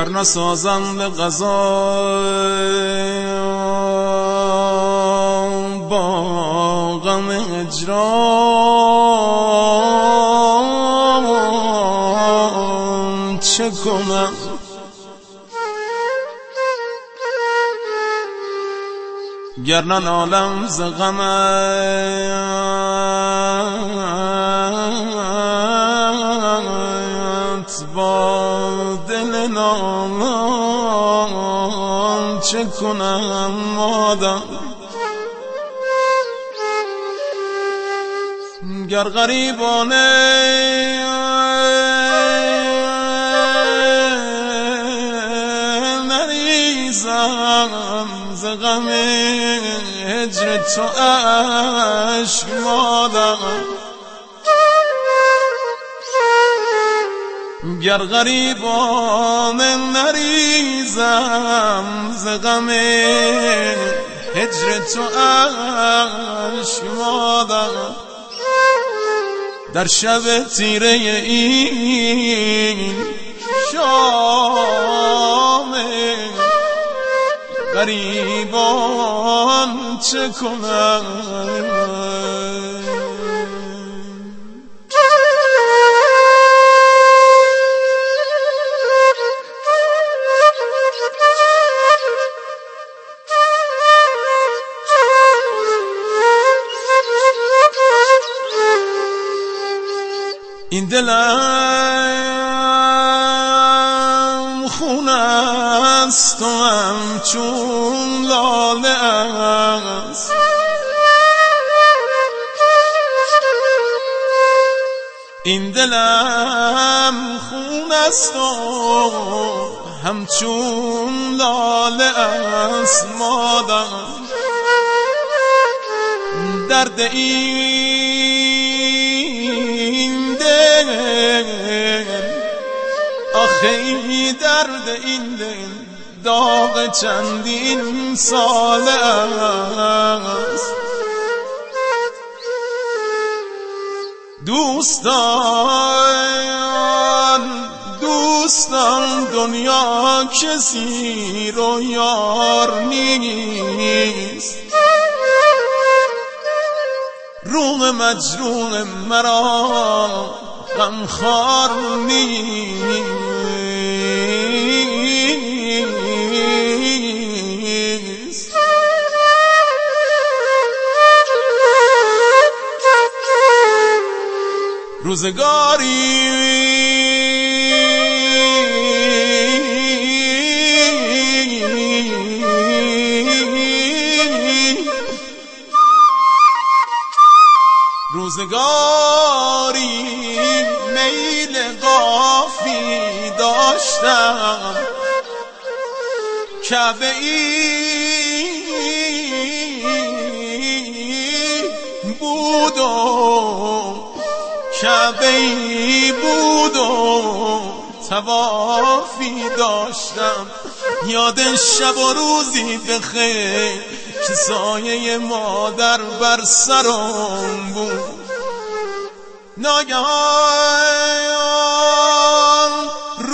گر نسازم به قضا با غم هجران چه کنم؟ گر ننالم ز غمت با دل نالان چه کنم مادر؟ گر غریبانه نریزم ز غم هجر تو اشک مادر، گر غریبانه نریزم ز غم هجر تو اشک مادر، در شب تیره این شام غریبان چه کنم؟ این دلم خون است و همچون لاله است، این دلم خون است و همچون لاله است مادر، درد این دل آخه ای درد این دل داغ چندین ساله است، دوستان دنیا کسی رو یار نیست، روح مجروح مرا غمخوار نیست، روزگاری میل قافی داشتم، کعبه ای بود و طوافی داشتم، یاد شب و روزی بخیر که سایه مادر بر سرم بود، ناگهان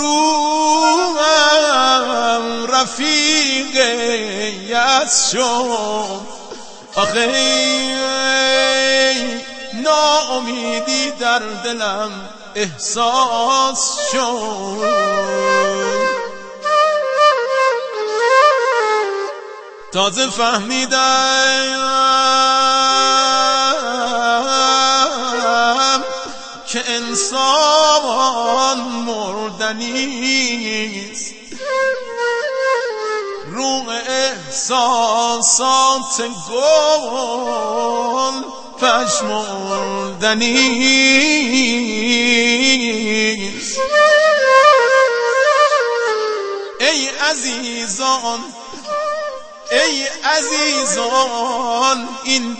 روحم رفیق یأس شد، آخه ناامیدی در دلم احساس شد، تازه فهمیدم که انسان مردنیست، روح احساسات گل پژمردنیست. ای عزیزان این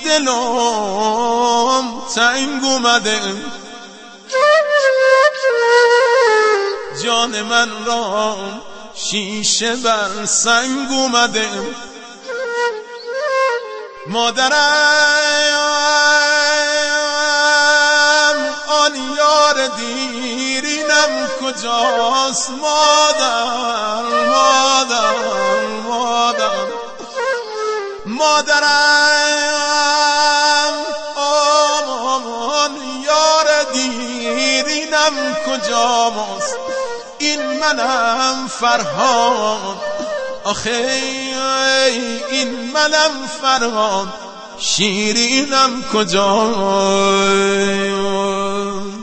دلم تنگ اومده، جان من را شیشه بر سنگ اومده، مادرم آن یار دیرین شیرینم کجاست مادر مادر مادر مادرم آمان یار دیرینم کجاست این منم فرهاد آخه این منم فرهاد شیرینم کجاست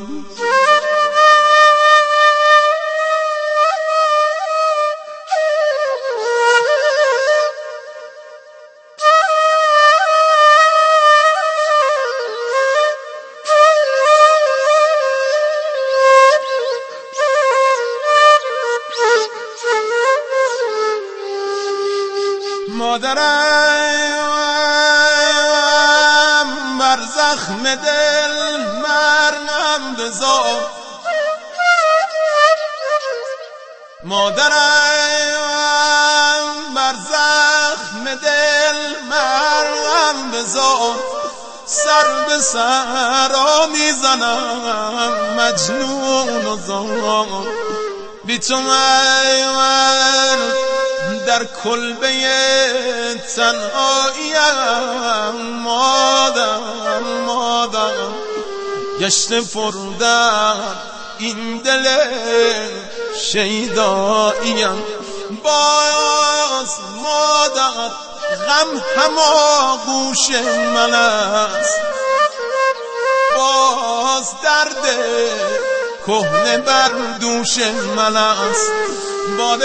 مادرم بر زخم دل مرهم بزار مادرم بر زخم دل مرهم بزار سر به سر میزنم مجنون و زار بی تو من در کلبه تنهاییم مادر مادر گشته پردر این دل شیداییم باز مادر غم هماغوش من است باز درد کهنه بر دوش من است باد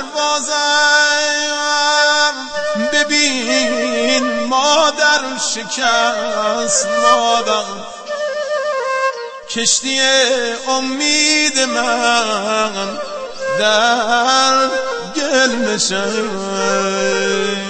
پروازم ببین مادر شکست مادر کشتی امید من در گل نشست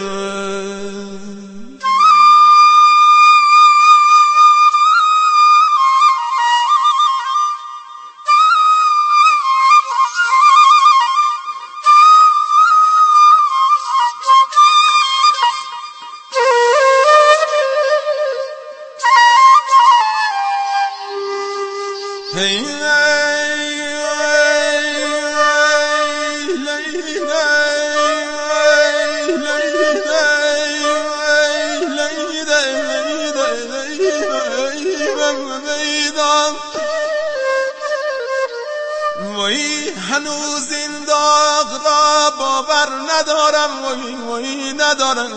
وای هنوز این داغ را باور ندارم وای ندارم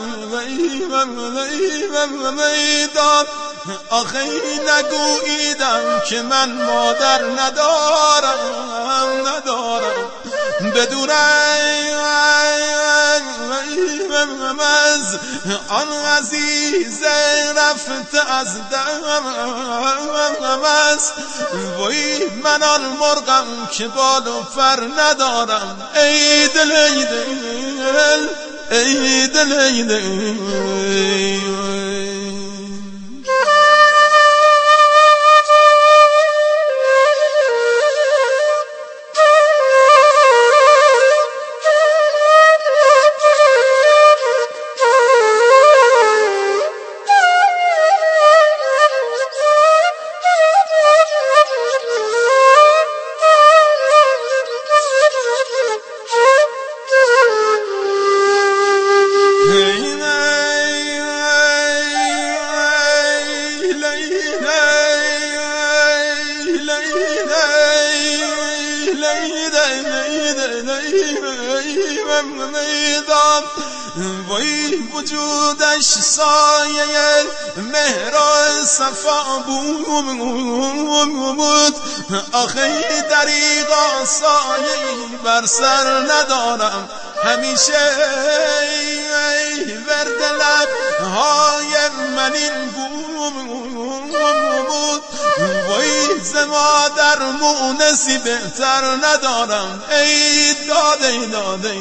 میدان آخه نگوییدم که من مادر ندارم بدونم از آن عزیز رفته از دمم است وای من آن مرغم که بال و پر ندارم ای دل ای دل ای دل ای دل میدان وای وجودش سایه مهر و صفا بود آخه دریغا سایه بر سر ندارم همیشه ورد لبهای من این بود وای ز مادر مونسی بهتر ندارم ای داده داده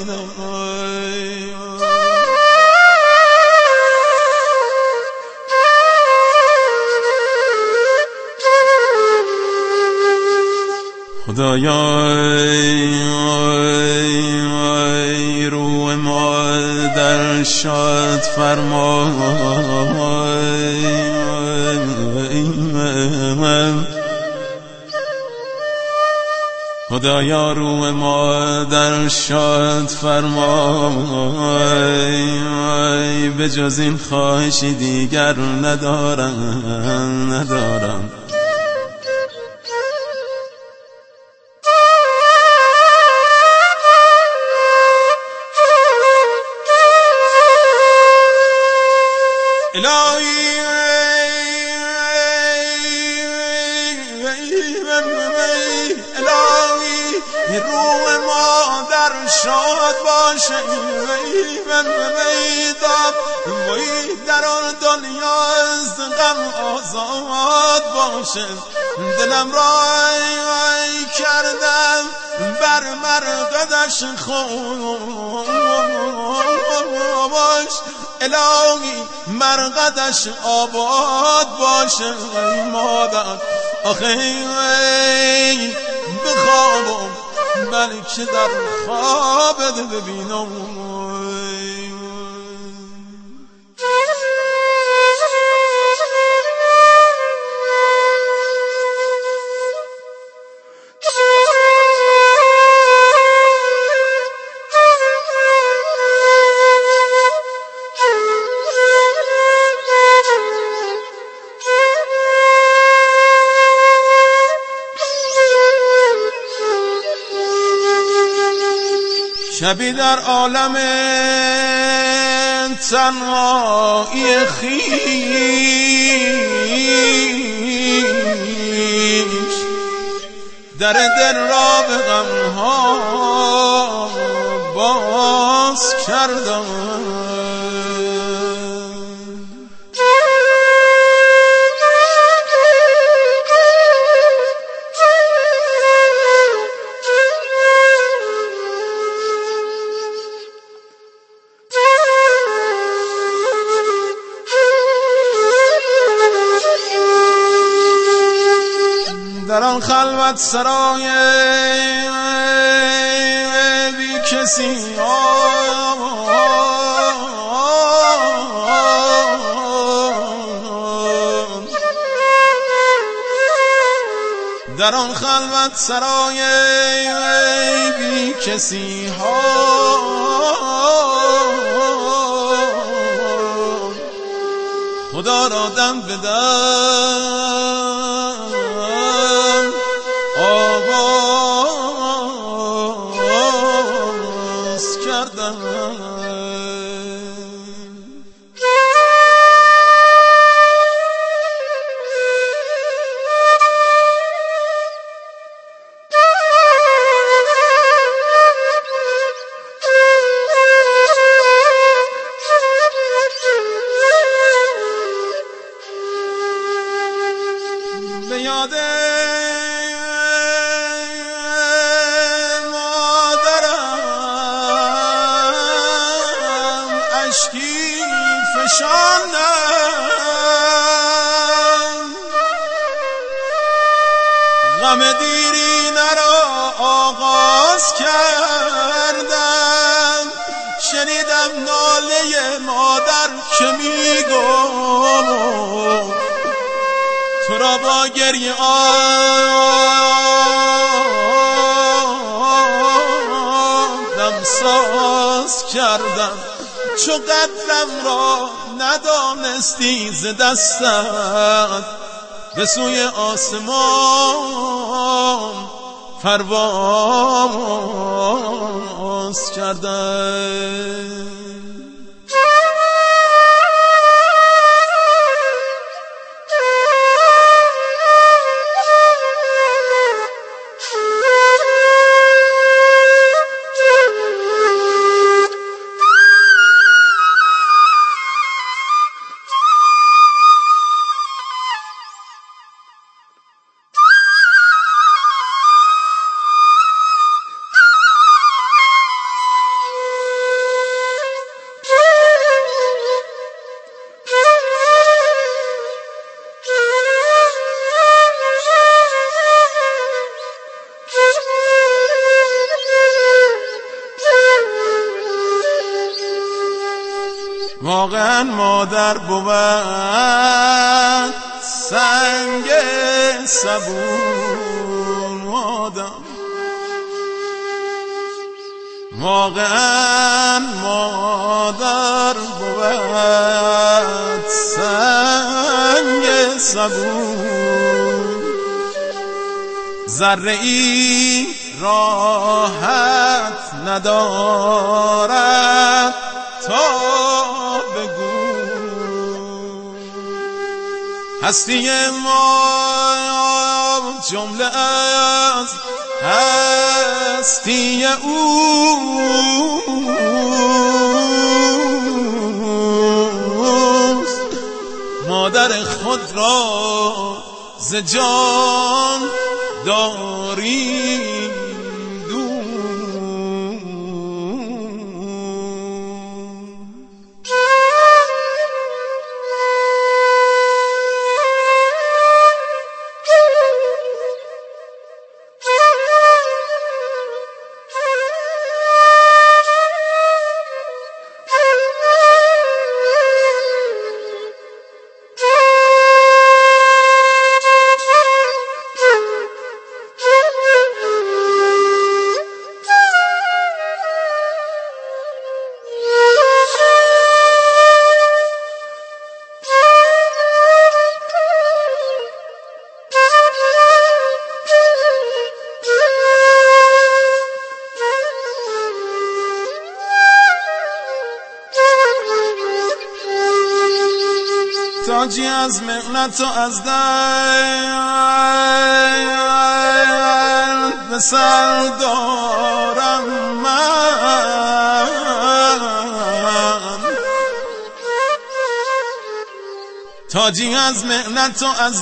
خدایا روح مادر شاد فرما خدایا روح مادر شاد فرمای، به جز این خواهشی دیگر ندارم. الهی روح مادر شاد باشه، در آن دنیا از غم آزاد باشه. دلم رای کردم بر مرقدش خوش، الهی مرقدش آباد باشه. مادر آخه بخوابم بلکه در خوابت ببینم. شبی در عالم تنهایی خویش، در دل را به غمها باز کردم. در آن خلوت سرای بی کسی در آن خلوت سرای بی کسی خدا را دم به دم آواز کردم. به یاد مادرم اشکی فشاندم، غم دیرینه را آغاز کردم. شنیدم ناله مادر که میگم تو را با گریه دمساز کردم. چو قدرم را ندانستی ز دستت، به سوی آسمان پرواز کردم. واقعا مادر بود سنگ صبور آدم، واقعا مادر بود سنگ صبور، ذره ای راحت ندارد تا بگو. هستی ما جمله از هستی اوست، مادر خود را ز جان داریم دور. تاجی از مهنت و از درد به سر دارم من، تاجی از مهنت و از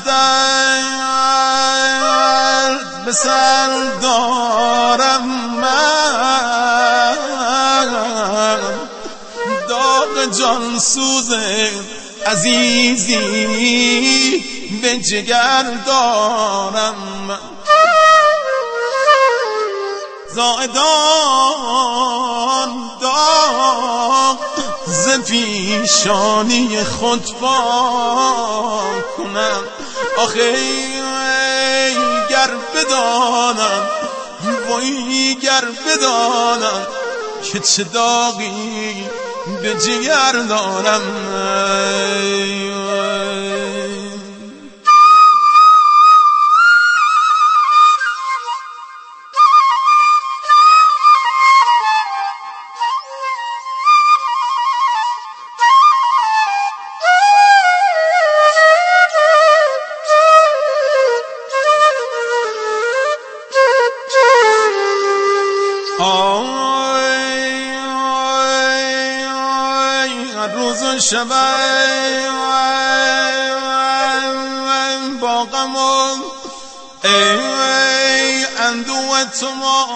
درد به سر دارم من، داغ جان سوزه عزیزی به جگر دارم، زائدان داغ ز پیشانی خود پاک کنم. آخه گر بدانم، وای گر بدانم که چه داغی به جگر دارم. روز و شب با غم و اندوه تو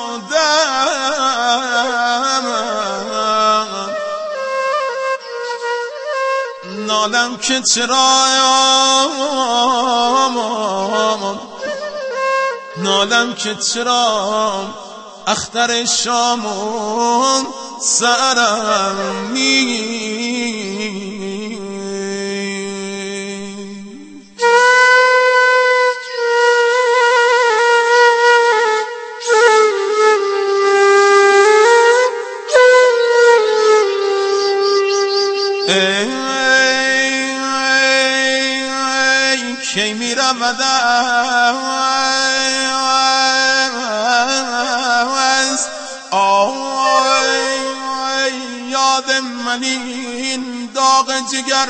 مادر، نالم که چرا، نالم که چرا اختر شامون سرم کی می رود یاد من این داغ جگر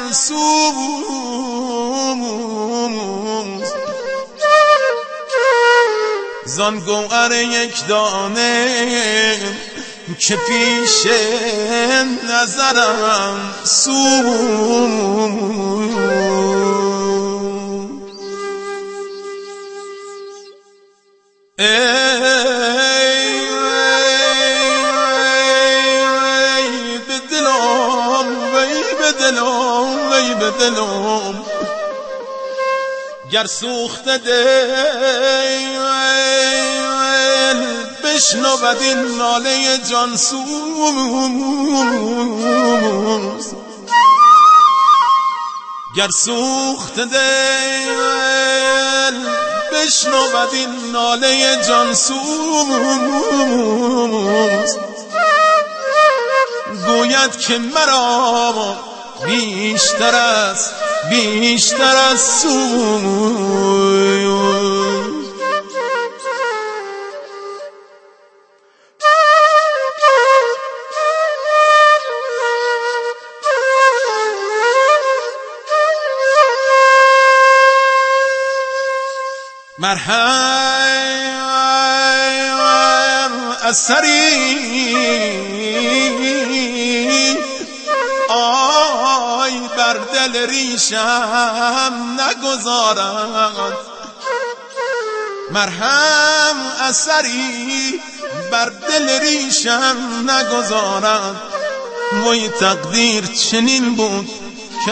سوز، زان گوهر یک دانه که پیش نظرم سوز. به دلم گر سوخته دل بشنود این ناله جان سوز، گر سوخته دل بشنود این ناله جان سوز، گوید که مرا بیشتر از سوی مرهم اثری آی بر دل ریشم نگذارد، مرهم اثری بر دل ریشم نگذارد. وای تقدیر چنین بود که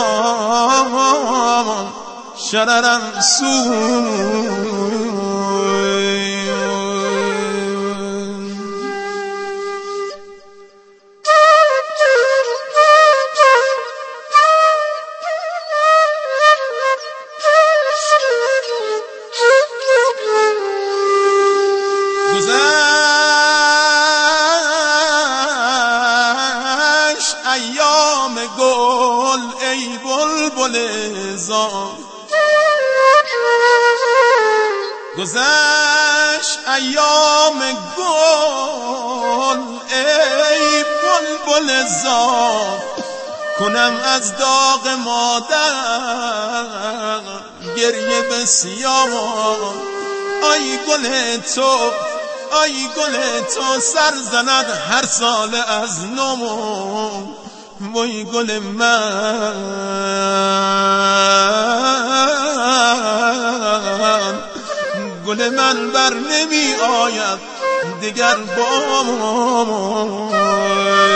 عذاب شررم سوی گذشت ایام گل ای بلبل زار، گذشت ایام گل ای بلبل زار. کنم از داغ مادر گریه بسیار. آی گل تو، آی گل تو سر زند هر سال از نو. وای گل من، گل من بر نمی آید دیگر بام.